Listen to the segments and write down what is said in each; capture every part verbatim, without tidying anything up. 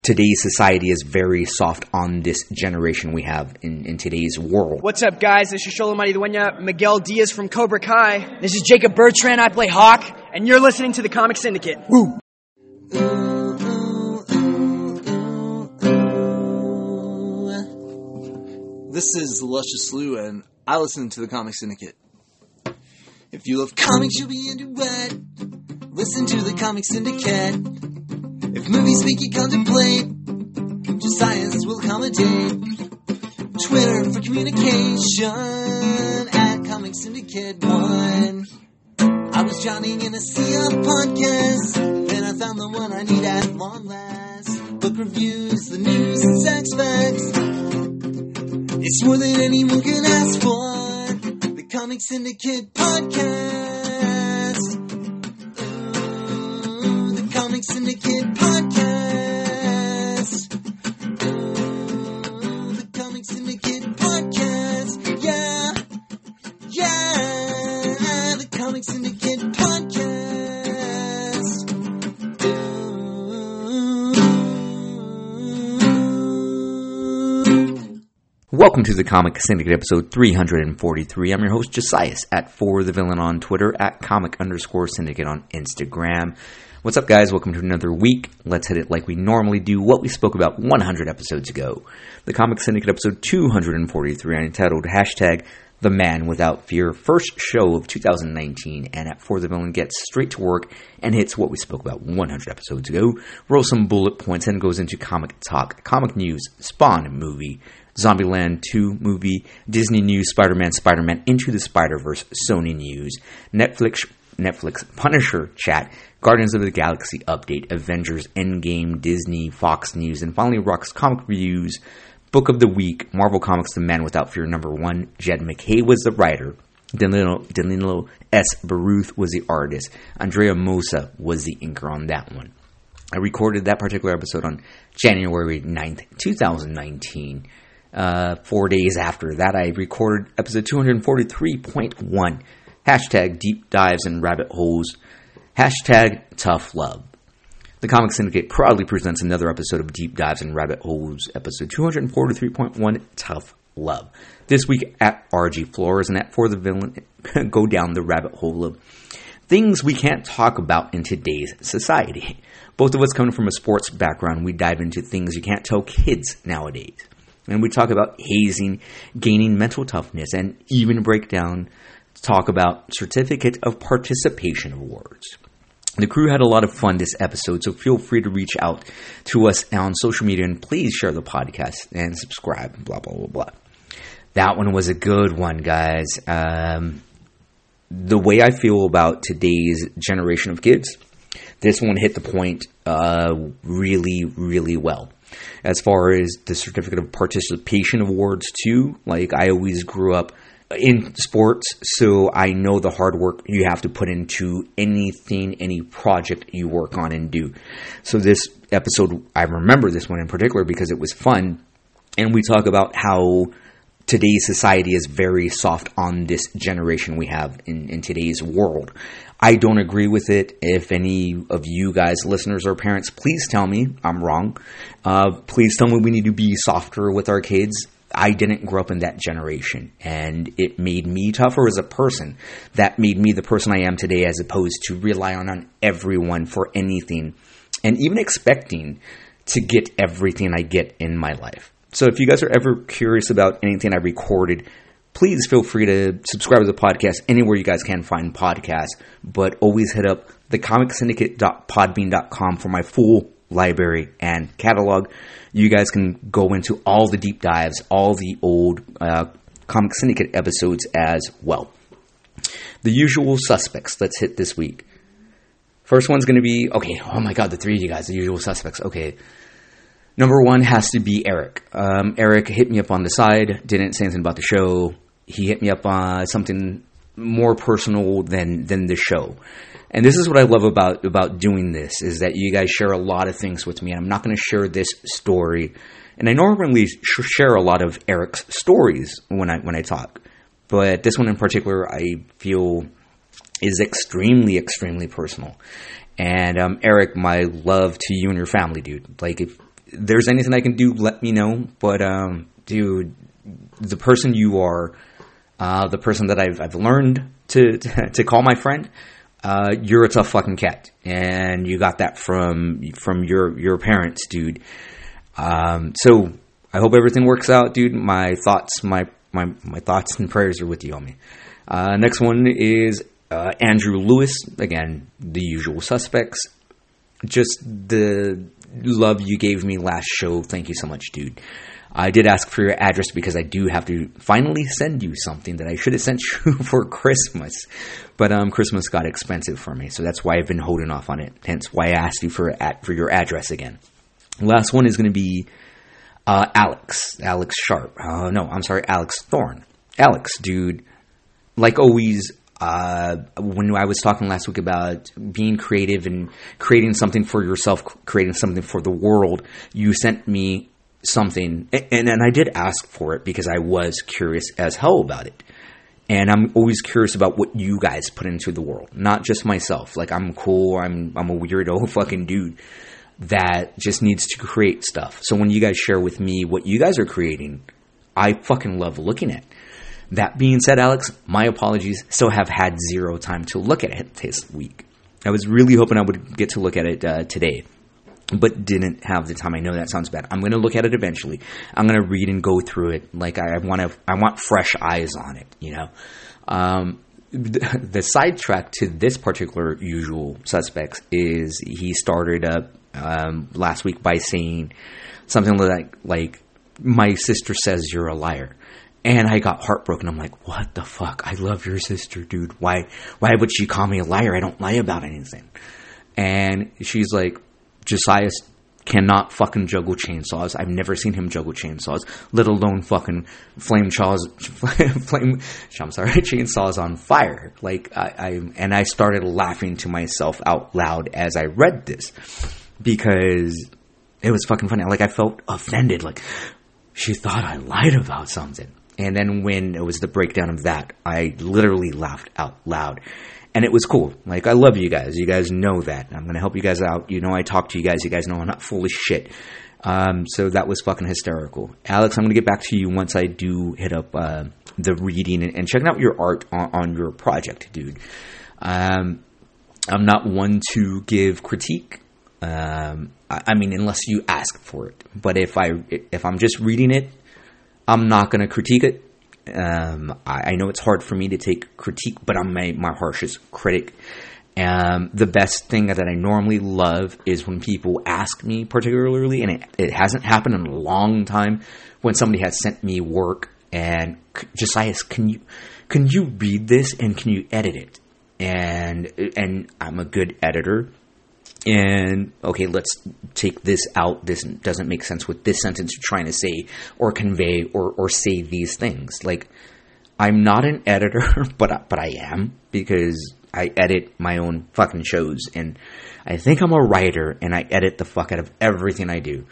Today's society is very soft on this generation we have in, in today's world. What's up, guys? This is Sholomati Dueña, Miguel Diaz from Cobra Kai. This is Jacob Bertrand. I play Hawk, and you're listening to the Comic Syndicate. Woo! This is Luscious Lou, and I listen to the Comic Syndicate. If you love comics, you'll be into it. Listen to the Comic Syndicate. If movies make you contemplate, just science will accommodate. Twitter for communication at Comic Syndicate one. I was drowning in a sea of podcasts, then I found the one I need at long last. Book reviews, the news, and sex facts. It's more than anyone can ask for. The Comic Syndicate podcast. Ooh, the Comic Syndicate podcast. Ooh, the Comic Syndicate podcast. Yeah, yeah, the Comic Syndicate podcast. Welcome to the Comic Syndicate episode three forty-three. I'm your host, Josias, at For The Villain on Twitter, at comic underscore syndicate on Instagram. What's up, guys? Welcome to another week. Let's hit it like we normally do, what we spoke about one hundred episodes ago. The Comic Syndicate episode two forty-three, entitled hashtag The Man Without Fear, first show of two thousand nineteen, and at For The Villain gets straight to work and hits what we spoke about one hundred episodes ago, rolls some bullet points, and goes into comic talk, comic news, Spawn movie, Zombieland two movie, Disney news, Spider-Man, Spider-Man Into the Spider-Verse, Sony news, Netflix, Netflix Punisher chat, Guardians of the Galaxy update, Avengers Endgame, Disney, Fox News, and finally Rock's comic reviews, Book of the Week, Marvel Comics The Man Without Fear number one, Jed MacKay was the writer, Danilo, Danilo S. Baruth was the artist, Andrea Mosa was the inker on that one. I recorded that particular episode on January ninth, twenty nineteen. Uh, four days after that, I recorded episode two forty-three point one, hashtag deep dives and rabbit holes, hashtag tough love. The Comic Syndicate proudly presents another episode of Deep Dives and Rabbit Holes, episode two forty-three point one, Tough Love. This week at R G Flores and at For The Villain, go down the rabbit hole of things we can't talk about in today's society. Both of us coming from a sports background, we dive into things you can't tell kids nowadays. And we talk about hazing, gaining mental toughness, and even break down, talk about Certificate of Participation Awards. The crew had a lot of fun this episode, so feel free to reach out to us on social media and please share the podcast and subscribe, blah, blah, blah, blah. That one was a good one, guys. Um, the way I feel about today's generation of kids, this one hit the point uh, really, really well. As far as the Certificate of Participation Awards, too, like I always grew up in sports, so I know the hard work you have to put into anything, any project you work on and do. So this episode, I remember this one in particular because it was fun, and we talk about how today's society is very soft on this generation we have in, in today's world. I don't agree with it. If any of you guys, listeners or parents, please tell me I'm wrong. Uh, please tell me we need to be softer with our kids. I didn't grow up in that generation, and it made me tougher as a person. That made me the person I am today, as opposed to rely on, on everyone for anything, and even expecting to get everything I get in my life. So if you guys are ever curious about anything I recorded, please feel free to subscribe to the podcast anywhere you guys can find podcasts, but always hit up the comic syndicate dot podbean dot com for my full library and catalog. You guys can go into all the deep dives, all the old uh, Comic Syndicate episodes as well. The usual suspects, let's hit this week. First one's going to be, okay, oh my god, the three of you guys, the usual suspects, okay. Number one has to be Eric. Um, Eric hit me up on the side, didn't say anything about the show. He hit me up on something more personal than than the show. And this is what I love about, about doing this, is that you guys share a lot of things with me. And I'm not going to share this story. And I normally sh- share a lot of Eric's stories when I when I talk. But this one in particular, I feel is extremely, extremely personal. And um, Eric, my love to you and your family, dude. Like, if there's anything I can do, let me know. But, um, dude, the person you are, uh, the person that I've, I've learned to, to, to call my friend, uh, you're a tough fucking cat. And you got that from, from your, your parents, dude. Um, so I hope everything works out, dude. My thoughts, my, my, my thoughts and prayers are with you, homie. Uh, next one is, uh, Andrew Lewis. Again, the usual suspects. Just the love you gave me last show. Thank you so much, dude. I did ask for your address because I do have to finally send you something that I should have sent you for Christmas. But um, Christmas got expensive for me, so that's why I've been holding off on it. Hence why I asked you for for your address again. Last one is going to be uh, Alex. Alex Sharp. Uh, no, I'm sorry, Alex Thorne. Alex, dude, like always, Uh, when I was talking last week about being creative and creating something for yourself, creating something for the world, you sent me something, and, and I did ask for it because I was curious as hell about it. And I'm always curious about what you guys put into the world, not just myself. Like, I'm cool, I'm I'm a weirdo fucking dude that just needs to create stuff. So when you guys share with me what you guys are creating, I fucking love looking at. That being said, Alex, my apologies. Still have had zero time to look at it this week. I was really hoping I would get to look at it uh, today, but didn't have the time. I know that sounds bad. I'm going to look at it eventually. I'm going to read and go through it. Like I want to, I want fresh eyes on it. You know, um, the, the sidetrack to this particular usual suspects is he started up um, last week by saying something like, like, "My sister says you're a liar." And I got heartbroken. I'm like, what the fuck? I love your sister, dude. Why why would she call me a liar? I don't lie about anything. And she's like, Josiah cannot fucking juggle chainsaws. I've never seen him juggle chainsaws, let alone fucking flame chaws, flame, I'm sorry, chainsaws on fire. Like, I, I, and I started laughing to myself out loud as I read this because it was fucking funny. Like, I felt offended. Like, she thought I lied about something. And then when it was the breakdown of that, I literally laughed out loud. And it was cool. Like, I love you guys. You guys know that. I'm going to help you guys out. You know I talk to you guys. You guys know I'm not full of shit. Um, so that was fucking hysterical. Alex, I'm going to get back to you once I do hit up uh, the reading and, and checking out your art on, on your project, dude. Um, I'm not one to give critique. Um, I, I mean, unless you ask for it. But if, I, if I'm just reading it, I'm not going to critique it. Um, I, I know it's hard for me to take critique, but I'm my, my harshest critic. Um, the best thing that I normally love is when people ask me particularly, and it, it hasn't happened in a long time, when somebody has sent me work and, Josiah, can you, can you read this and can you edit it? And, and I'm a good editor. And, okay, let's take this out. This doesn't make sense with this sentence you're trying to say or convey or, or say these things. Like, I'm not an editor, but I, but I am, because I edit my own fucking shows. And I think I'm a writer, and I edit the fuck out of everything I do.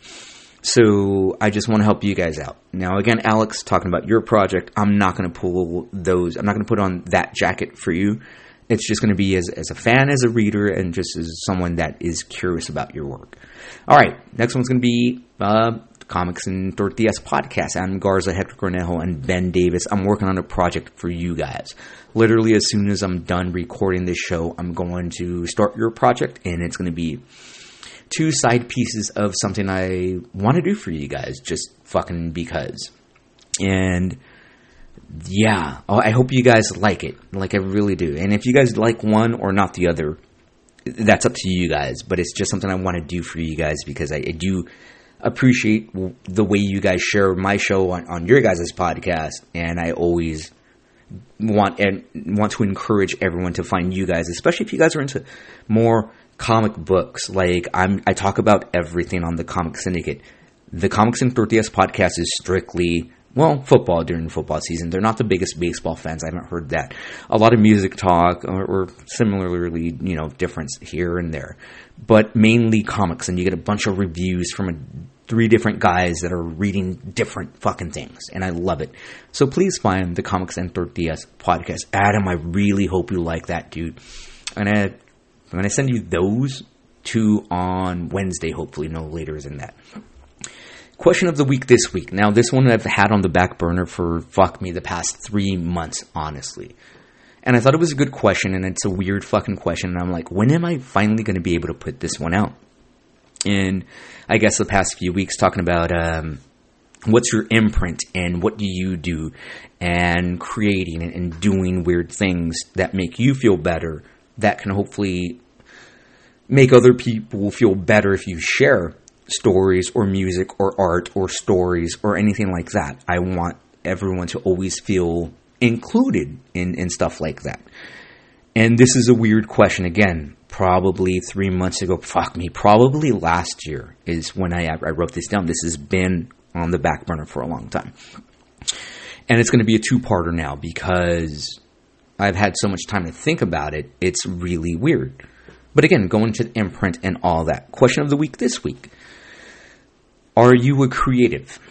So I just want to help you guys out. Now, again, Alex, talking about your project, I'm not going to pull those. I'm not going to put on that jacket for you. It's just going to be as, as a fan, as a reader, and just as someone that is curious about your work. All right, next one's going to be uh, Comics and Tortillas podcast. Adam Garza, Hector Cornejo, and Ben Davis. I'm working on a project for you guys. Literally, as soon as I'm done recording this show, I'm going to start your project, and it's going to be two side pieces of something I want to do for you guys, just fucking because. And yeah, I hope you guys like it. Like, I really do. And if you guys like one or not the other, that's up to you guys. But it's just something I want to do for you guys because I, I do appreciate the way you guys share my show on, on your guys' podcast. And I always want and want to encourage everyone to find you guys, especially if you guys are into more comic books. Like, I'm, I talk about everything on the Comic Syndicate. The Comics and Tortillas podcast is strictly, well, football during football season. They're not the biggest baseball fans. I haven't heard that. A lot of music talk, or, or similarly, you know, difference here and there. But mainly comics, and you get a bunch of reviews from a, three different guys that are reading different fucking things, and I love it. So please find the Comics and Tortillas podcast. Adam, I really hope you like that, dude. And I, I'm going to send you those two on Wednesday, hopefully, no later than that. Question of the week this week. Now, this one I've had on the back burner for, fuck me, the past three months, honestly. And I thought it was a good question, and it's a weird fucking question. And I'm like, when am I finally going to be able to put this one out? And I guess the past few weeks talking about um, what's your imprint and what do you do, and creating and doing weird things that make you feel better, that can hopefully make other people feel better if you share stories or music or art or stories or anything like that. I want everyone to always feel included in, in stuff like that. And this is a weird question. Again, probably three months ago, fuck me, probably last year is when I, I wrote this down. This has been on the back burner for a long time. And it's going to be a two-parter now because I've had so much time to think about it. It's really weird. But again, going to the imprint and all that. Question of the week this week. Are you a creative?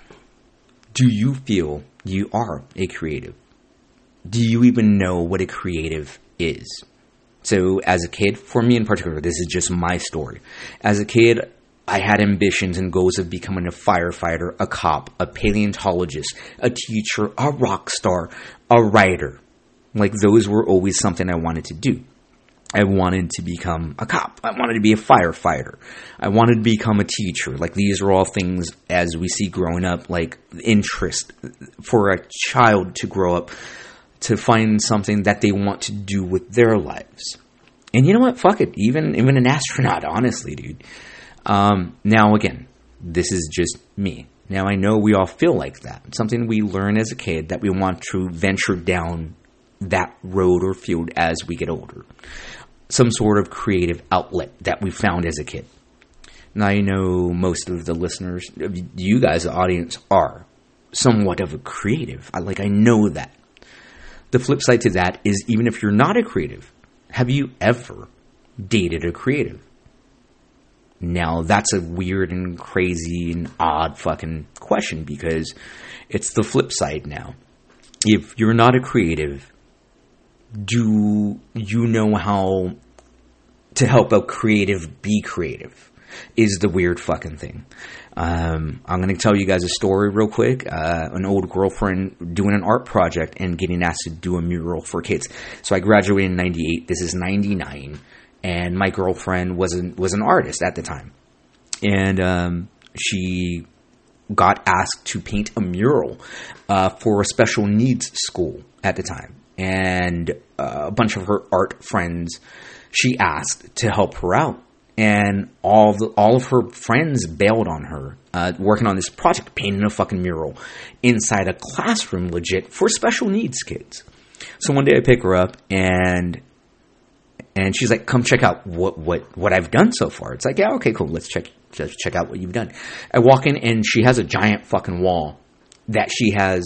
Do you feel you are a creative? Do you even know what a creative is? So as a kid, for me in particular, this is just my story. As a kid, I had ambitions and goals of becoming a firefighter, a cop, a paleontologist, a teacher, a rock star, a writer. Like, those were always something I wanted to do. I wanted to become a cop. I wanted to be a firefighter. I wanted to become a teacher. Like, these are all things, as we see growing up, like, interest for a child to grow up to find something that they want to do with their lives. And you know what? Fuck it. Even, even an astronaut, honestly, dude. Um, now, again, this is just me. Now, I know we all feel like that. It's something we learn as a kid that we want to venture down that road or field as we get older. Some sort of creative outlet that we found as a kid. Now, I know most of the listeners, you guys, the audience, are somewhat of a creative. I, like, I know that. The flip side to that is, even if you're not a creative, have you ever dated a creative? Now, that's a weird and crazy and odd fucking question, because it's the flip side now. If you're not a creative, do you know how to help a creative be creative? Is the weird fucking thing. Um, I'm going to tell you guys a story real quick. Uh, an old girlfriend doing an art project and getting asked to do a mural for kids. So I graduated in ninety-eight. This is ninety-nine. And my girlfriend was an, was an artist at the time. And um, she got asked to paint a mural uh, for a special needs school at the time. And uh, a bunch of her art friends, she asked to help her out. And all the, all of her friends bailed on her, uh, working on this project, painting a fucking mural inside a classroom, legit, for special needs kids. So one day I pick her up, and and she's like, "Come check out what what what I've done so far." It's like, yeah, okay, cool. Let's check let's check out what you've done. I walk in, and she has a giant fucking wall that she has.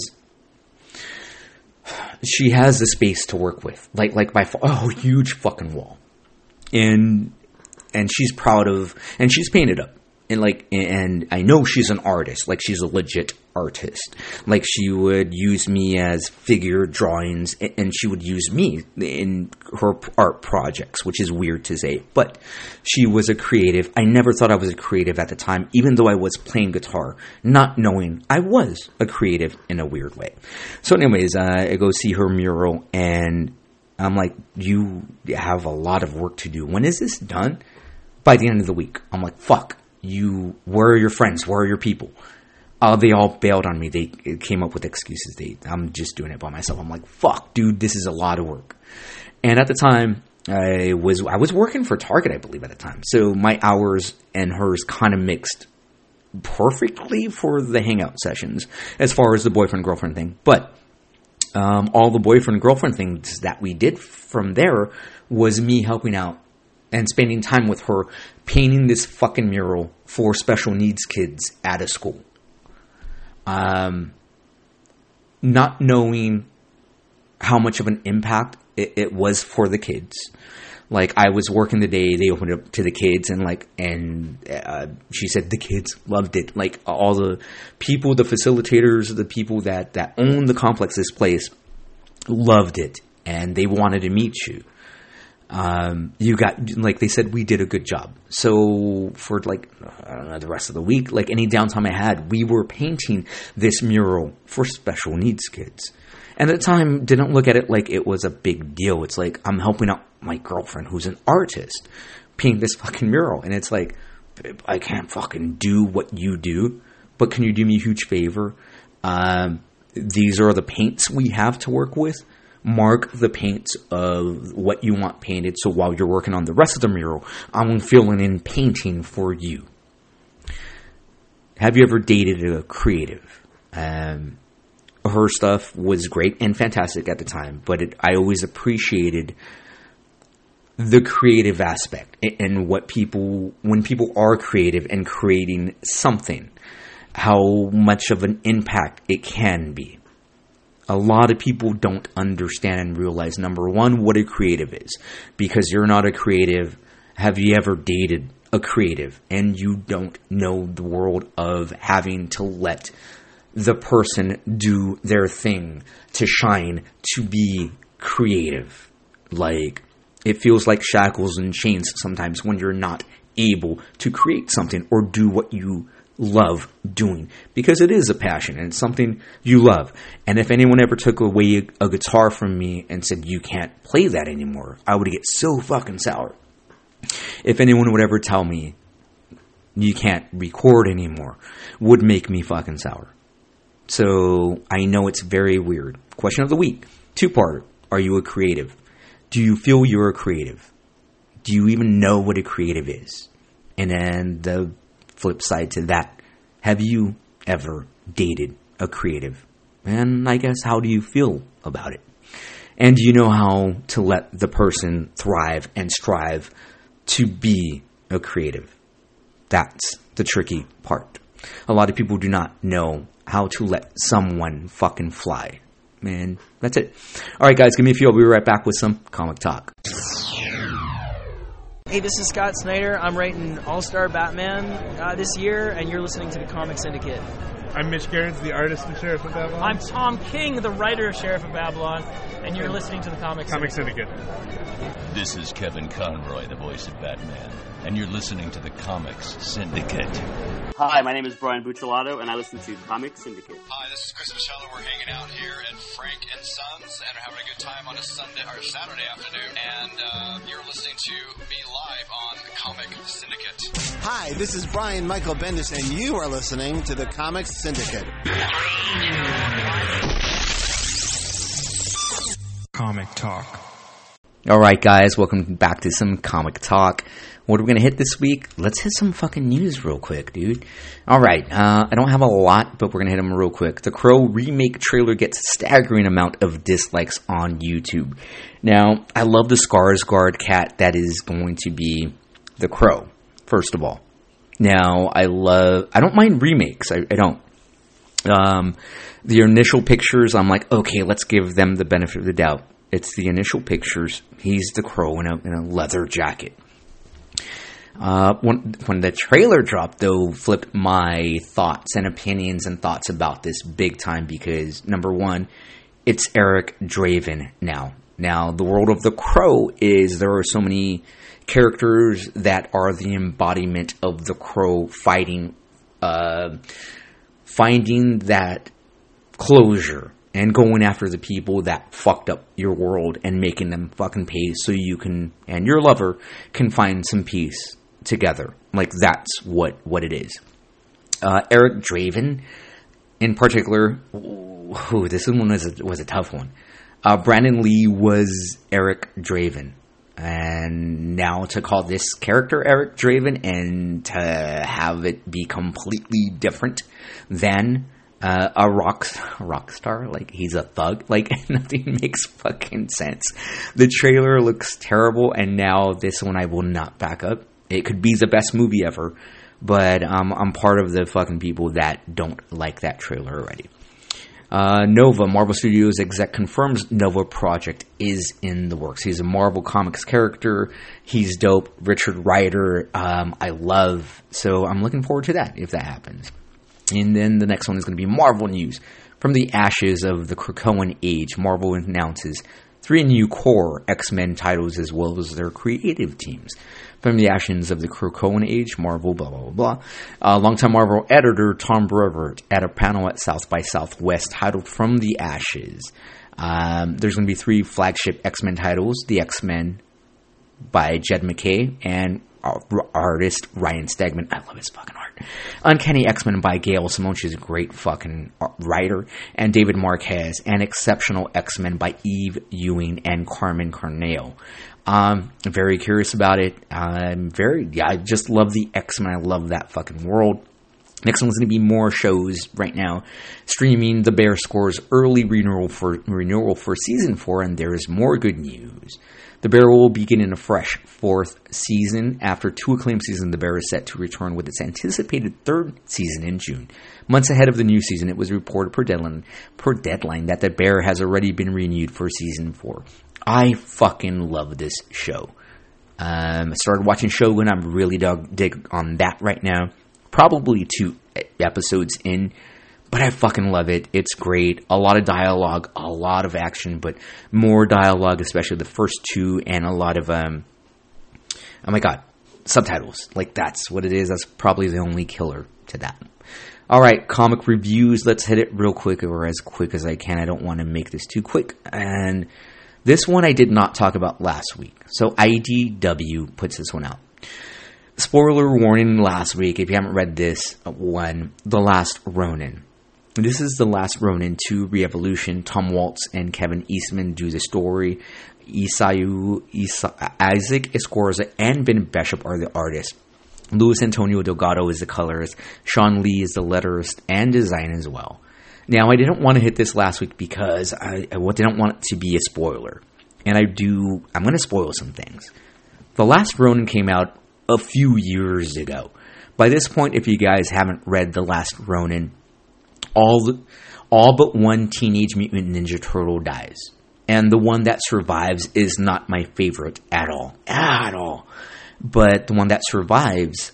She has the space to work with, like like by oh, huge fucking wall, and. And she's proud of, and she's painted up. And like, and I know she's an artist, like she's a legit artist. Like she would use me as figure drawings, and she would use me in her art projects, which is weird to say. But she was a creative. I never thought I was a creative at the time, even though I was playing guitar, not knowing I was a creative in a weird way. So anyways, uh, I go see her mural, and I'm like, you have a lot of work to do. When is this done? By the end of the week, I'm like, fuck, you, where are your friends? Where are your people? Uh, they all bailed on me. They came up with excuses. They, I'm just doing it by myself. I'm like, fuck, dude, this is a lot of work. And at the time, I was, I was working for Target, I believe, at the time. So my hours and hers kind of mixed perfectly for the hangout sessions as far as the boyfriend-girlfriend thing. But um, all the boyfriend-girlfriend things that we did from there was me helping out and spending time with her painting this fucking mural for special needs kids at a school. Um, not knowing how much of an impact it, it was for the kids. Like, I was working the day, they opened it up to the kids, and like, and uh, she said the kids loved it. Like, all the people, the facilitators, the people that, that own the complex, this place, loved it, and they wanted to meet you. Um, you got, like they said, we did a good job. So for like, I don't know, the rest of the week, like any downtime I had, we were painting this mural for special needs kids. And at the time, didn't look at it like it was a big deal. It's like, I'm helping out my girlfriend who's an artist paint this fucking mural. And it's like, I can't fucking do what you do, but can you do me a huge favor? Um, these are the paints we have to work with. Mark the paints of what you want painted, so while you're working on the rest of the mural, I'm filling in painting for you. Have you ever dated a creative? Um, her stuff was great and fantastic at the time, but it, I always appreciated the creative aspect and what people, when people are creative and creating something, how much of an impact it can be. A lot of people don't understand and realize, number one, what a creative is. Because you're not a creative, have you ever dated a creative? And you don't know the world of having to let the person do their thing to shine, to be creative. Like, it feels like shackles and chains sometimes when you're not able to create something or do what you love doing, because it is a passion and it's something you love. And if anyone ever took away a, a guitar from me and said you can't play that anymore, I would get so fucking sour. If anyone would ever tell me you can't record anymore, would make me fucking sour. So I know it's very weird. Question of the week, two-part. Are you a creative? Do you feel you're a creative? Do you even know what a creative is? And then the flip side to that, have you ever dated a creative? And I guess, how do you feel about it? And do you know how to let the person thrive and strive to be a creative? That's the tricky part. A lot of people do not know how to let someone fucking fly. And that's it. Alright guys, give me a few. I'll be right back with some comic talk. Hey, this is Scott Snyder. I'm writing All-Star Batman uh, this year, and you're listening to the Comic Syndicate. I'm Mitch Gerrans, the artist and Sheriff of Babylon. I'm Tom King, the writer of Sheriff of Babylon, and you're listening to the Comic Comic Syndicate. Syndicate. This is Kevin Conroy, the voice of Batman, and you're listening to the Comics Syndicate. Hi, my name is Brian Buccellato, and I listen to Comic Syndicate. Hi, this is Chris Michelle. We're hanging out here at Frank and Sons, and we're having a good time on a Sunday or Saturday afternoon. And uh, you're listening to me live on Comic Syndicate. Hi, this is Brian Michael Bendis, and you are listening to the Comic Syndicate. Comic Talk. Alright guys, welcome back to some comic talk. What are we going to hit this week? Let's hit some fucking news real quick, dude. Alright, uh, I don't have a lot, but we're going to hit them real quick. The Crow remake trailer gets a staggering amount of dislikes on YouTube. Now, I love the Skarsgård cat that is going to be the Crow, first of all. Now, I love, I don't mind remakes, I, I don't. Um, the initial pictures, I'm like, okay, let's give them the benefit of the doubt. It's the initial pictures. He's the Crow in a, in a leather jacket. Uh, when, when the trailer dropped, though, flipped my thoughts and opinions and thoughts about this big time because, number one, it's Eric Draven now. Now, the world of the Crow is there are so many characters that are the embodiment of the Crow fighting, uh, finding that closure. And going after the people that fucked up your world and making them fucking pay so you can, and your lover, can find some peace together. Like, that's what, what it is. Uh, Eric Draven, in particular, ooh, this one was a, was a tough one. Uh, Brandon Lee was Eric Draven. And now to call this character Eric Draven and to have it be completely different than Uh, a rock, rock star, like he's a thug, like nothing makes fucking sense. The trailer looks terrible, and now this one I will not back up. It could be the best movie ever, but um, I'm part of the fucking people that don't like that trailer already. Uh, Nova, Marvel Studios exec confirms Nova project is in the works. He's a Marvel Comics character. He's dope. Richard Rider, um, I love. So I'm looking forward to that if that happens. And then the next one is going to be Marvel news. From the ashes of the Krakoan age, Marvel announces three new core X-Men titles as well as their creative teams. From the ashes of the Krakoan Age, Marvel, blah, blah, blah, blah. Uh, longtime Marvel editor Tom Brevoort at a panel at South by Southwest titled From the Ashes. Um, there's going to be three flagship X-Men titles. The X-Men by Jed MacKay and artist Ryan Stegman. I love his fucking art. Uncanny X-Men by Gail Simone. She's a great fucking writer. And David Marquez. And Exceptional X-Men by Eve Ewing and Carmen Cornell. Um, I'm very curious about it. I'm very, yeah, I just love the X-Men. I love that fucking world. Next one's going to be more shows right now. Streaming The Bear scores early renewal for renewal for season four, and there is more good news. The Bear will begin in a fresh fourth season. After two acclaimed seasons, The Bear is set to return with its anticipated third season in June. Months ahead of the new season, it was reported per deadline, per deadline that The Bear has already been renewed for season four. I fucking love this show. Um, I started watching Shogun. I'm really dug, dig on that right now. Probably two episodes in, but I fucking love it. It's great. A lot of dialogue, a lot of action, but more dialogue, especially the first two, and a lot of, um, oh my god, subtitles. Like, that's what it is. That's probably the only killer to that. Alright, comic reviews. Let's hit it real quick, or as quick as I can. I don't want to make this too quick. And this one I did not talk about last week. So I D W puts this one out. Spoiler warning last week, if you haven't read this one, The Last Ronin. This is The Last Ronin two Re-Evolution. Tom Waltz and Kevin Eastman do the story. Isayu, Isa, Isaac Escorza and Ben Bishop are the artists. Luis Antonio Delgado is the colorist. Sean Lee is the letterist and design as well. Now, I didn't want to hit this last week because I, I didn't want it to be a spoiler. And I do, I'm going to spoil some things. The Last Ronin came out a few years ago. By this point, if you guys haven't read The Last Ronin, all all but one Teenage Mutant Ninja Turtle dies. And the one that survives is not my favorite at all. At all. But the one that survives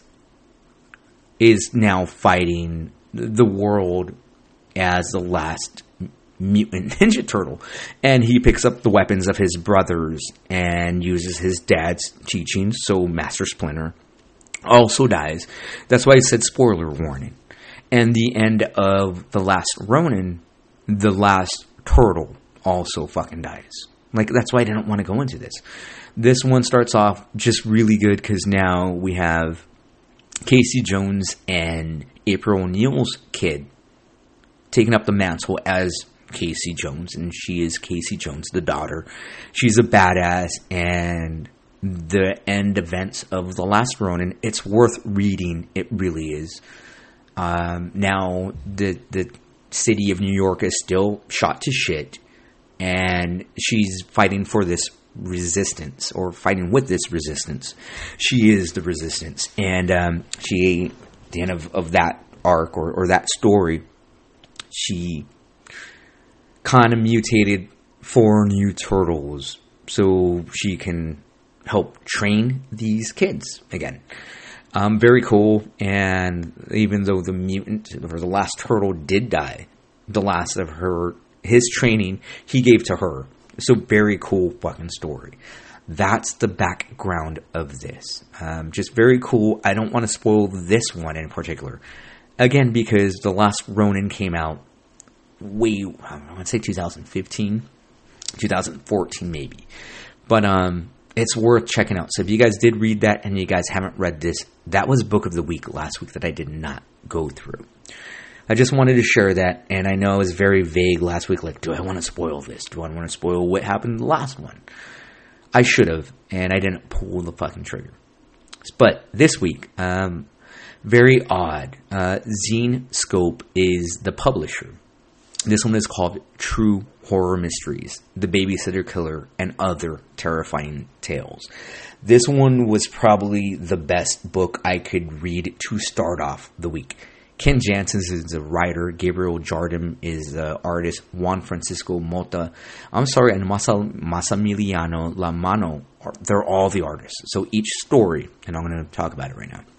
is now fighting the world as the last mutant Ninja Turtle. And he picks up the weapons of his brothers and uses his dad's teachings. So Master Splinter also dies. That's why I said spoiler warning. And the end of The Last Ronin, the last turtle also fucking dies. Like, that's why I didn't want to go into this. This one starts off just really good because now we have Casey Jones and April O'Neil's kid taking up the mantle as Casey Jones, and she is Casey Jones, the daughter. She's a badass, and the end events of The Last Ronin, it's worth reading. It really is. Um, now, the the city of New York is still shot to shit, and she's fighting for this resistance, or fighting with this resistance. She is the resistance, and um, she, at the end of, of that arc, or, or that story, she kind of mutated four new turtles so she can help train these kids again. Um, very cool, and even though the mutant, or the last turtle did die, the last of her, his training, he gave to her. So very cool fucking story. That's the background of this. Um, just very cool. I don't want to spoil this one in particular. Again, because The Last Ronin came out way, I want to say two thousand fifteen, two thousand fourteen maybe. But um, it's worth checking out. So if you guys did read that and you guys haven't read this, that was Book of the Week last week that I did not go through. I just wanted to share that, and I know I was very vague last week, like, do I want to spoil this? Do I want to spoil what happened in the last one? I should have, and I didn't pull the fucking trigger. But this week, um, very odd. Uh, Zine Scope is the publisher. This one is called True Horror Mysteries, The Babysitter Killer, and Other Terrifying Tales. This one was probably the best book I could read to start off the week. Ken Jansen is the writer. Gabriel Jardim is the artist. Juan Francisco Mota, I'm sorry, and Masa, Massimiliano Lamano, they're all the artists. So each story, and I'm going to talk about it right now.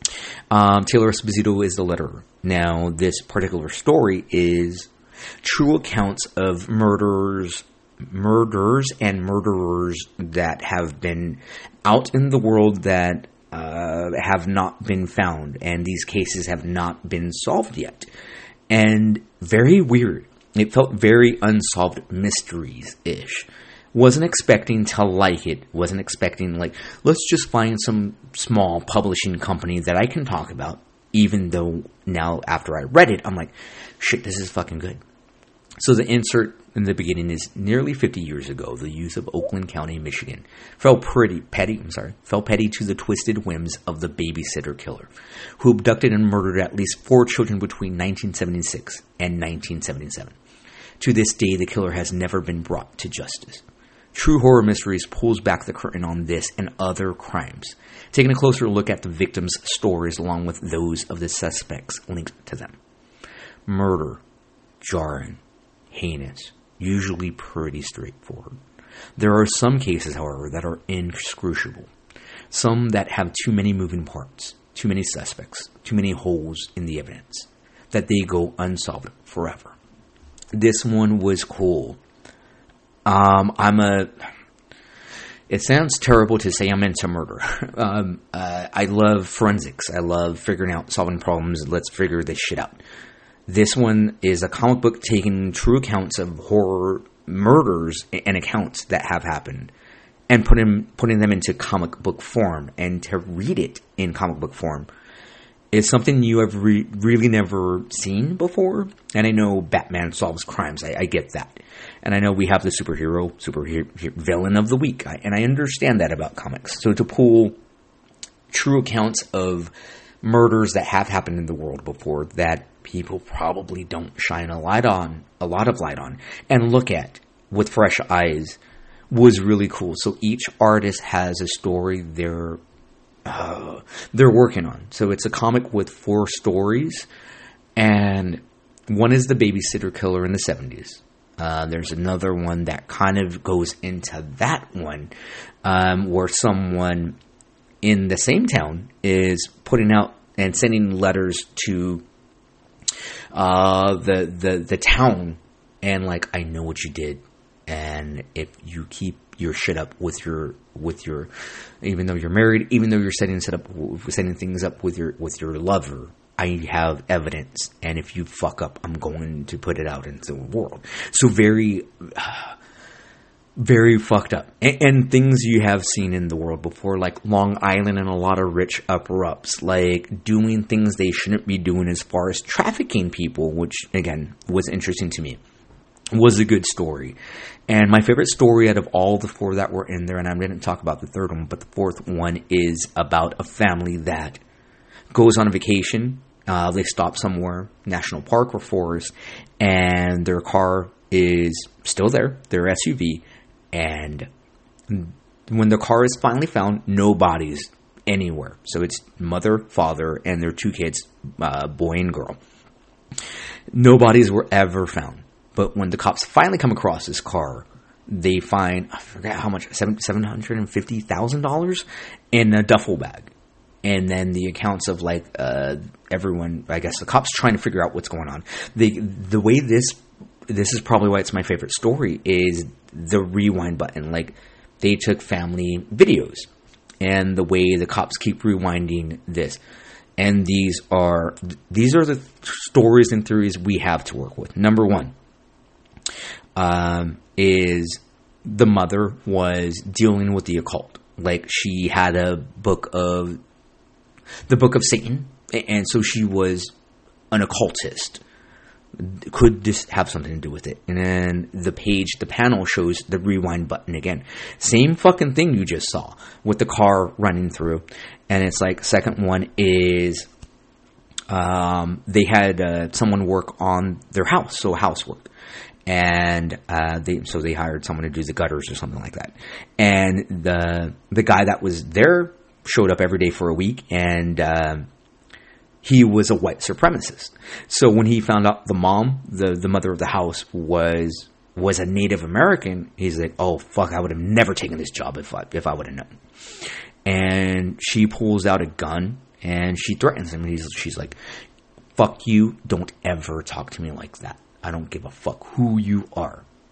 Um, Taylor Esposito is the letterer. Now, this particular story is true accounts of murderers murders and murderers that have been out in the world that uh, have not been found, and these cases have not been solved yet. And very weird. It felt very Unsolved Mysteries-ish. Wasn't expecting to like it. Wasn't expecting, like, let's just find some small publishing company that I can talk about. Even though now, after I read it, I'm like, shit, this is fucking good. So the insert in the beginning is nearly fifty years ago, the youth of Oakland County, Michigan, fell pretty petty. I'm sorry, fell petty to the twisted whims of the babysitter killer, who abducted and murdered at least four children between nineteen seventy-six and nineteen seventy-seven. To this day, the killer has never been brought to justice. True Horror Mysteries pulls back the curtain on this and other crimes, taking a closer look at the victims' stories along with those of the suspects linked to them. Murder, jarring, heinous, usually pretty straightforward. There are some cases, however, that are inscrutable. Some that have too many moving parts, too many suspects, too many holes in the evidence, that they go unsolved forever. This one was cool. Um, I'm a... It sounds terrible to say I'm into murder. um, uh, I love forensics. I love figuring out, solving problems. Let's figure this shit out. This one is a comic book taking true accounts of horror murders and accounts that have happened and putting, putting them into comic book form. And to read it in comic book form is something you have re- really never seen before. And I know Batman solves crimes. I, I get that. And I know we have the superhero, superhero villain of the week. I, and I understand that about comics. So to pull true accounts of murders that have happened in the world before that people probably don't shine a light on, a lot of light on, and look at with fresh eyes was really cool. So each artist has a story they're uh, they're working on. So it's a comic with four stories, and one is the babysitter killer in the seventies. Uh, there's another one that kind of goes into that one, um, where someone in the same town is putting out and sending letters to uh, the the the town, and like, I know what you did, and if you keep your shit up with your with your, even though you're married, even though you're setting set up setting things up with your with your lover, I have evidence, and if you fuck up, I'm going to put it out into the world. So very, uh, very fucked up. And, and things you have seen in the world before, like Long Island and a lot of rich upper-ups, like doing things they shouldn't be doing as far as trafficking people, which, again, was interesting to me. Was a good story. And my favorite story out of all the four that were in there, and I didn't talk about the third one, but the fourth one is about a family that goes on a vacation. Uh, they stop somewhere, national park or forest, and their car is still there, their S U V, and when the car is finally found, no bodies anywhere. So it's mother, father, and their two kids, uh, boy and girl. No bodies were ever found. But when the cops finally come across this car, they find, I forget how much, seven hundred fifty thousand dollars in a duffel bag. And then the accounts of, like, uh, everyone, I guess the cops trying to figure out what's going on. The the way this, this is probably why it's my favorite story, is the rewind button. Like, they took family videos, and the way the cops keep rewinding this. And these are, these are the stories and theories we have to work with. Number one, um, is the mother was dealing with the occult. Like, she had a book of, the Book of Satan, and so she was an occultist. Could this have something to do with it? And then the page, the panel shows the rewind button again. Same fucking thing you just saw with the car running through. And it's like, second one is, um, they had uh, someone work on their house, so housework. And uh, they so they hired someone to do the gutters or something like that. And the the guy that was there showed up every day for a week, and um, he was a white supremacist. So when he found out the mom, the, the mother of the house, was was a Native American, he's like, oh, fuck, I would have never taken this job if I, if I would have known. And she pulls out a gun, and she threatens him. And he's, she's like, fuck you, don't ever talk to me like that. I don't give a fuck who you are.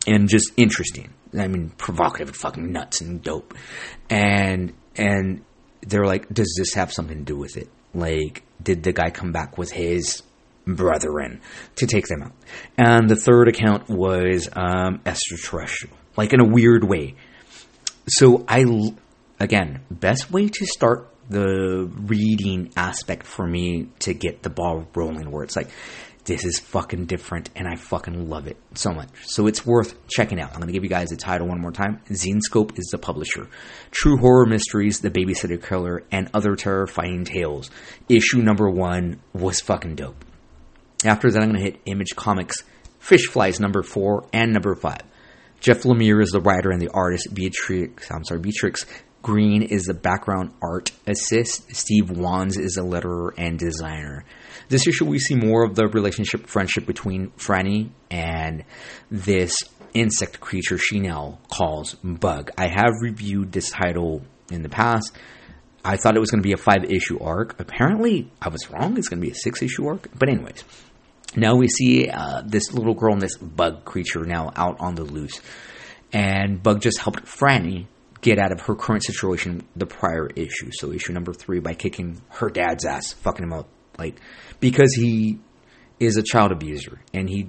and just interesting. I mean, provocative, fucking nuts and dope. And and they're like, does this have something to do with it? Like, did the guy come back with his brethren to take them out? And the third account was um, extraterrestrial, like in a weird way. So I, again, best way to start the reading aspect for me to get the ball rolling, where it's like, this is fucking different, and I fucking love it so much. So it's worth checking out. I'm going to give you guys the title one more time. Zenescope is the publisher. True Horror Mysteries, The Babysitter Killer, and Other Terrifying Tales. Issue number one was fucking dope. After that, I'm going to hit Image Comics, Fish Flies number four and number five. Jeff Lemire is the writer and the artist. Beatrix, I'm sorry, Beatrix Green is the background art assist. Steve Wands is the letterer and designer. This issue, we see more of the relationship, friendship between Franny and this insect creature she now calls Bug. I have reviewed this title in the past. I thought it was going to be a five-issue arc. Apparently, I was wrong. It's going to be a six-issue arc. But anyways, now we see uh, this little girl and this Bug creature now out on the loose. And Bug just helped Franny get out of her current situation the prior issue. So issue number three, by kicking her dad's ass, fucking him up. Like, because he is a child abuser. And he...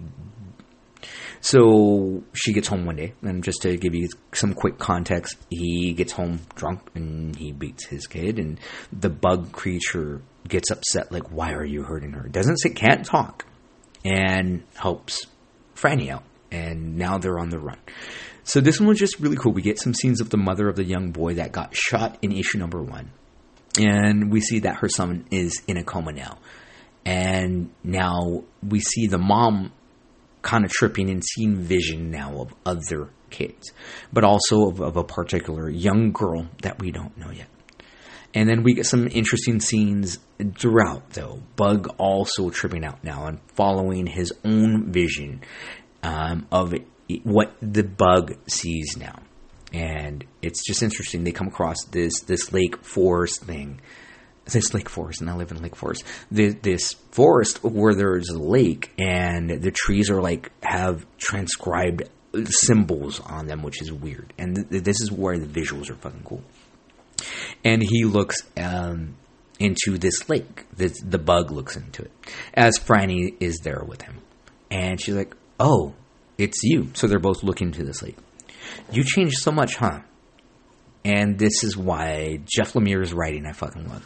So she gets home one day, and just to give you some quick context, he gets home drunk and he beats his kid, and the Bug creature gets upset, like, why are you hurting her? Doesn't say, can't talk, and helps Franny out, and now they're on the run. So this one was just really cool. We get some scenes of the mother of the young boy that got shot in issue number one, and we see that her son is in a coma now, and now we see the mom kind of tripping and seeing vision now of other kids, but also of, of a particular young girl that we don't know yet. And then we get some interesting scenes throughout, though. Bug also tripping out now and following his own vision um, of it, what the Bug sees now. And it's just interesting. They come across this this Lake Forest thing. This Lake Forest, and I live in Lake Forest. This, this forest where there's a lake, and the trees are like have transcribed symbols on them, which is weird. And th- this is where the visuals are fucking cool. And he looks um, into this lake. This, the Bug looks into it as Franny is there with him, and she's like, "Oh, it's you." So they're both looking to this lake. You changed so much, huh? And this is why Jeff Lemire's writing I fucking love.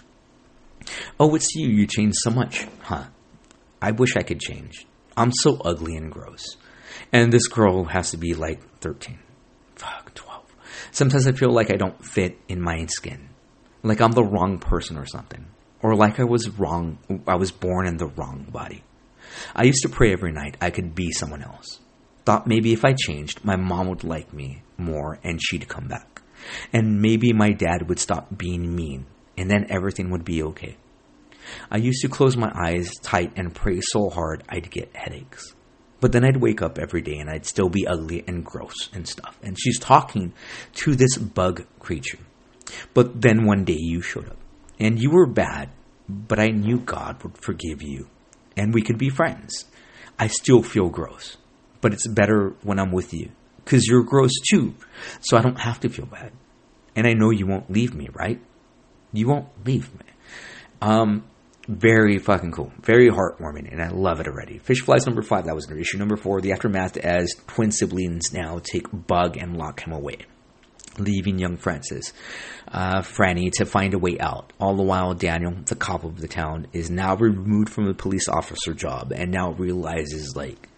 Oh, it's you. You changed so much, huh? I wish I could change. I'm so ugly and gross. And this girl has to be like thirteen. Fuck, twelve. Sometimes I feel like I don't fit in my skin. Like I'm the wrong person or something. Or like I was wrong. I was born in the wrong body. I used to pray every night I could be someone else. Thought maybe if I changed, my mom would like me more and she'd come back. And maybe my dad would stop being mean. And then everything would be okay. I used to close my eyes tight and pray so hard I'd get headaches. But then I'd wake up every day and I'd still be ugly and gross and stuff. And she's talking to this Bug creature. But then one day you showed up. And you were bad, but I knew God would forgive you. And we could be friends. I still feel gross. But it's better when I'm with you. Because you're gross too. So I don't have to feel bad. And I know you won't leave me, right? You won't leave me. Um, very fucking cool. Very heartwarming, and I love it already. Fish Flies number five, that was issue number four. The aftermath as twin siblings now take Bug and lock him away, leaving young Francis, uh, Franny, to find a way out. All the while, Daniel, the cop of the town, is now removed from the police officer job, and now realizes, like,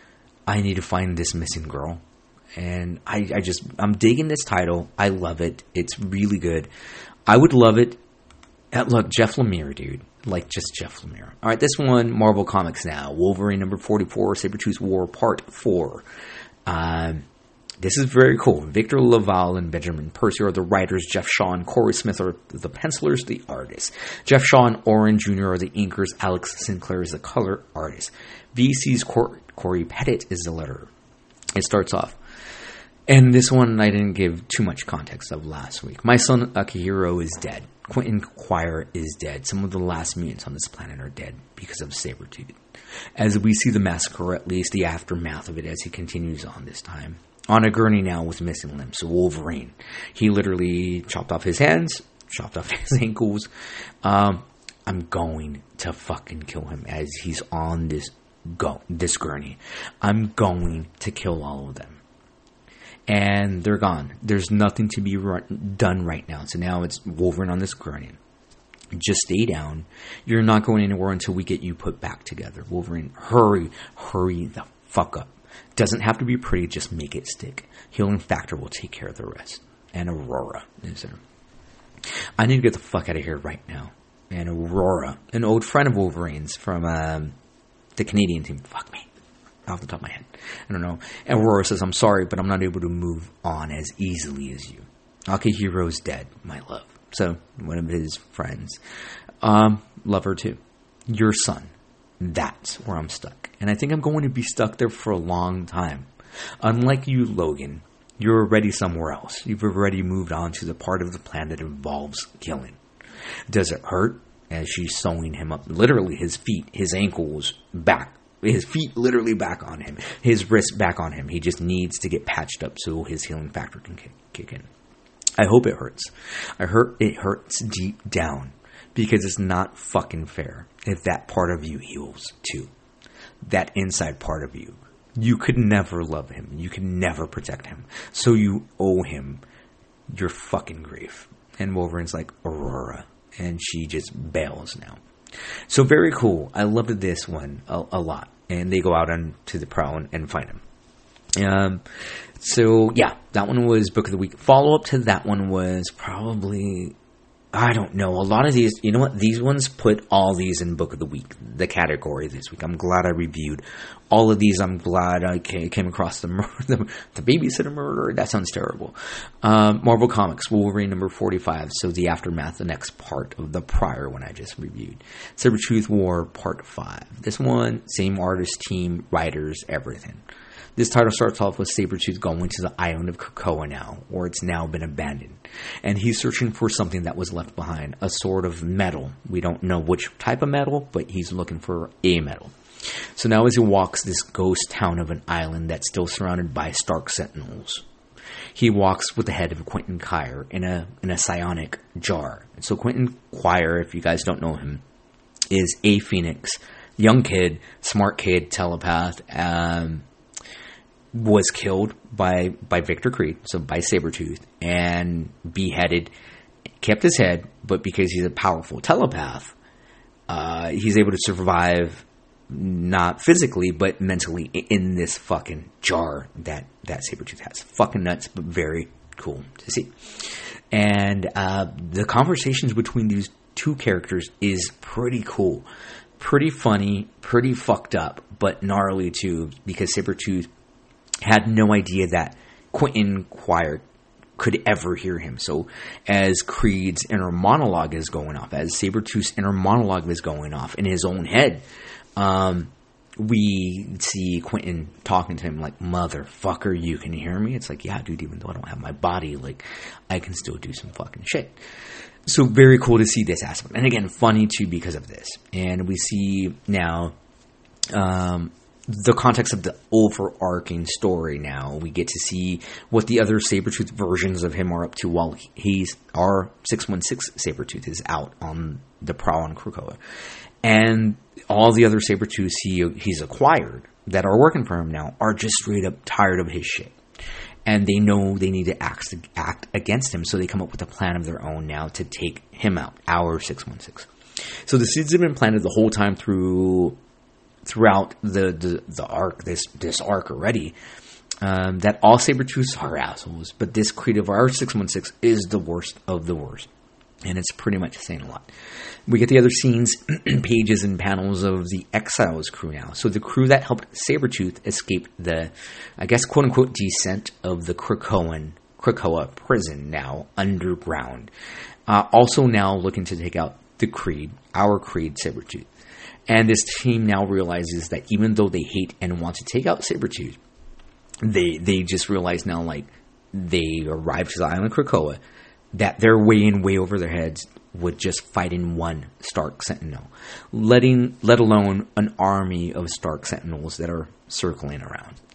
I need to find this missing girl. And I, I just, I'm digging this title. I love it. It's really good. I would love it. Uh, look, Jeff Lemire, dude. Like, just Jeff Lemire. All right, this one, Marvel Comics now. Wolverine number forty-four, Sabretooth War Part four. Um, this is very cool. Victor Laval and Benjamin Percy are the writers. Jeff Shaw and Corey Smith are the pencilers, the artists. Jeff Shaw and Oren Junior are the inkers. Alex Sinclair is the color artist. V C's Cor- Corey Pettit is the letterer. It starts off. And this one I didn't give too much context of last week. My son Akihiro is dead. Quentin Quire is dead. Some of the last mutants on this planet are dead because of Sabretooth. As we see the massacre, or at least the aftermath of it as he continues on this time. on a gurney now with missing limbs. So Wolverine, he literally chopped off his hands, chopped off his ankles. Um, I'm going to fucking kill him as he's on this go this gurney. I'm going to kill all of them. And they're gone. There's nothing to be run, done right now. So now it's Wolverine on this gurney. Just stay down. You're not going anywhere until we get you put back together. Wolverine, hurry, hurry the fuck up. Doesn't have to be pretty, just make it stick. Healing Factor will take care of the rest. And Aurora is there. I need to get the fuck out of here right now. And Aurora, an old friend of Wolverine's from um, the Canadian team. Fuck me. Off the top of my head. I don't know. And Aurora says, I'm sorry, but I'm not able to move on as easily as you. Akihiro's dead, my love. So, one of his friends. Um, love her too. Your son. That's where I'm stuck. And I think I'm going to be stuck there for a long time. Unlike you, Logan, you're already somewhere else. You've already moved on to the part of the plan that involves killing. Does it hurt? As she's sewing him up. Literally, his feet, his ankles back. His feet literally back on him. His wrists back on him. He just needs to get patched up so his healing factor can kick, kick in. I hope it hurts. I hurt. It hurts deep down. Because it's not fucking fair if that part of you heals too. That inside part of you. You could never love him. You could never protect him. So you owe him your fucking grief. And Wolverine's like, Aurora. And she just bails now. So very cool. I loved this one a, a lot. And they go out onto the prowl and, and find him. Um, so yeah, that one was Book of the Week. Follow up to that one was probably, I don't know. A lot of these, you know what? These ones put all these in Book of the Week, the category this week. I'm glad I reviewed all of these. I'm glad I came across the murder, the, the babysitter murder. That sounds terrible. Um, Marvel Comics, Wolverine number forty-five. So the aftermath, the next part of the prior one I just reviewed. Sabretooth War Part five. This one, same artist, team, writers, everything. This title starts off with Sabretooth going to the island of Krakoa now, or it's now been abandoned. And he's searching for something that was left behind, a sort of metal. We don't know which type of metal, but he's looking for a metal. So now as he walks this ghost town of an island that's still surrounded by Stark Sentinels, he walks with the head of Quentin Quire in a in a psionic jar. And so Quentin Quire, if you guys don't know him, is a Phoenix, young kid, smart kid, telepath, um... was killed by, by Victor Creed, so by Sabretooth, and beheaded, kept his head, but because he's a powerful telepath, uh, he's able to survive, not physically, but mentally, in this fucking jar that, that Sabretooth has. Fucking nuts, but very cool to see. And uh, the conversations between these two characters is pretty cool. Pretty funny, pretty fucked up, but gnarly too, because Sabretooth had no idea that Quentin Quire could ever hear him. So as Creed's inner monologue is going off, as Sabretooth's inner monologue is going off in his own head, um, we see Quentin talking to him like, motherfucker, you can hear me? It's like, yeah, dude, even though I don't have my body, like, I can still do some fucking shit. So very cool to see this aspect. And again, funny too because of this. And we see now, um, the context of the overarching story now. We get to see what the other Sabretooth versions of him are up to while he's, our six one six Sabretooth is out on the prowl on Krakoa. And all the other Sabretooths he, he's acquired that are working for him now are just straight up tired of his shit. And they know they need to act, act against him, so they come up with a plan of their own now to take him out, our six one six. So the seeds have been planted the whole time through... throughout the, the, the arc, this this arc already, um, that all Sabretooths are assholes, but this Creed of our six one six is the worst of the worst. And it's pretty much saying a lot. We get the other scenes, pages, and panels of the Exiles crew now. So the crew that helped Sabretooth escape the, I guess, quote-unquote, descent of the Krakoan, Krakoa prison now, underground. Uh, also now looking to take out the Creed, our Creed Sabretooth. And this team now realizes that even though they hate and want to take out Sabretooth, they they just realize now, like, they arrived to the island of Krakoa, that they're way in, way over their heads with just fighting one Stark Sentinel, letting let alone an army of Stark Sentinels that are circling around.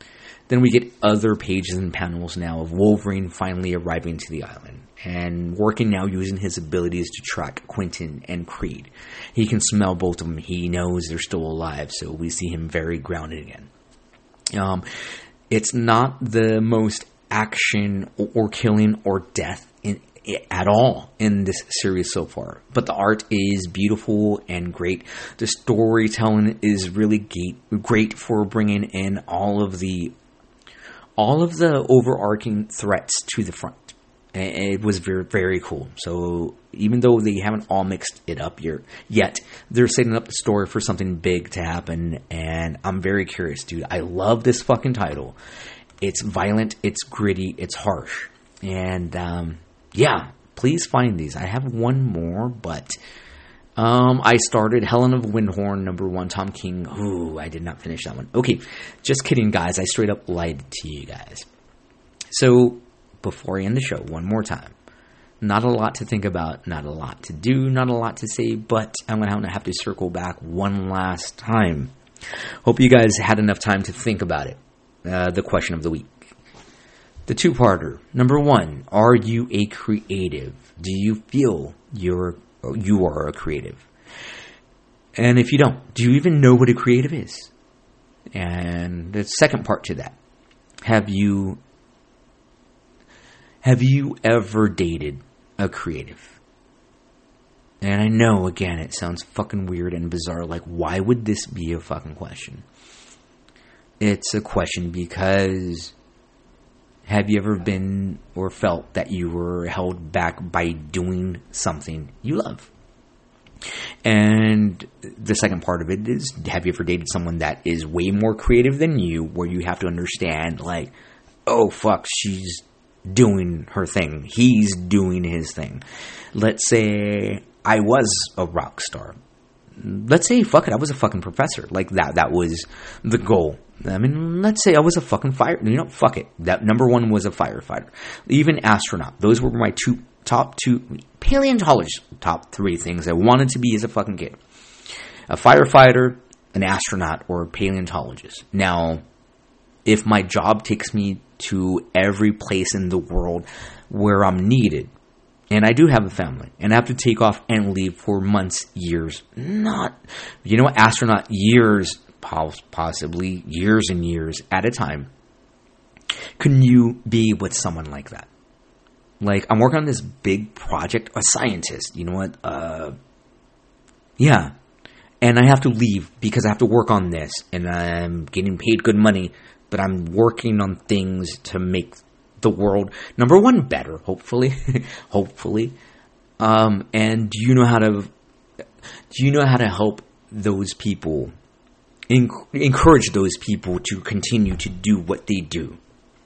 Then we get other pages and panels now of Wolverine finally arriving to the island and working now using his abilities to track Quentin and Creed. He can smell both of them. He knows they're still alive, so we see him very grounded again. Um, it's not the most action or, or killing or death in at all in this series so far, but the art is beautiful and great. The storytelling is really great for bringing in all of the all of the overarching threats to the front. It was very, very cool. So even though they haven't all mixed it up yet, they're setting up the story for something big to happen, and I'm very curious, dude. I love this fucking title. It's violent, it's gritty, it's harsh, and um yeah, please find these. I have one more, but um, I started Helen of Windhorn, number one, Tom King. Ooh, I did not finish that one. Okay, just kidding, guys. I straight up lied to you guys. So, before I end the show, one more time. Not a lot to think about, not a lot to do, not a lot to say, but I'm going to have to circle back one last time. Hope you guys had enough time to think about it. Uh, the question of the week. The two-parter. Number one, are you a creative? Do you feel you're you are a creative? And if you don't, do you even know what a creative is? And the second part to that, have you have you ever dated a creative? And I know, again, it sounds fucking weird and bizarre. Like, why would this be a fucking question? It's a question because... have you ever been or felt that you were held back by doing something you love? And the second part of it is, have you ever dated someone that is way more creative than you, where you have to understand, like, oh, fuck, she's doing her thing. He's doing his thing. Let's say I was a rock star. Let's say, fuck it, I was a fucking professor. Like, that that was the goal. I mean, let's say I was a fucking fire... You know, fuck it. That number one was a firefighter. Even astronaut. Those were my two top two... Paleontologist. Top three things I wanted to be as a fucking kid. A firefighter, an astronaut, or a paleontologist. Now, if my job takes me to every place in the world where I'm needed... And I do have a family, and I have to take off and leave for months, years, not, you know, astronaut years, possibly years and years at a time. Can you be with someone like that? Like, I'm working on this big project, a scientist, you know what? Uh, yeah. And I have to leave because I have to work on this, and I'm getting paid good money, but I'm working on things to make the world, number one, better, hopefully, hopefully, um, and do you know how to, do you know how to help those people, enc- encourage those people to continue to do what they do,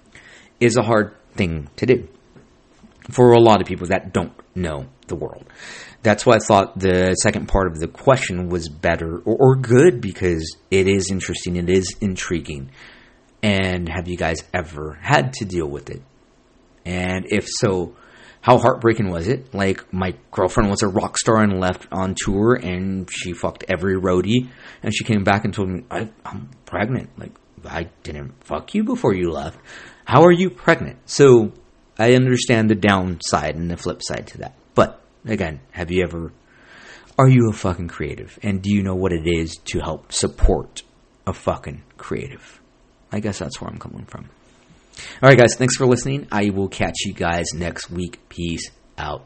is a hard thing to do, for a lot of people that don't know the world. That's why I thought the second part of the question was better, or, or good, because it is interesting, it is intriguing. And have you guys ever had to deal with it? And if so, how heartbreaking was it? Like, my girlfriend was a rock star and left on tour, and she fucked every roadie, and she came back and told me, I, I'm pregnant. Like, I didn't fuck you before you left. How are you pregnant? So, I understand the downside and the flip side to that. But, again, have you ever... Are you a fucking creative? And do you know what it is to help support a fucking creative? I guess that's where I'm coming from. All right, guys. Thanks for listening. I will catch you guys next week. Peace out.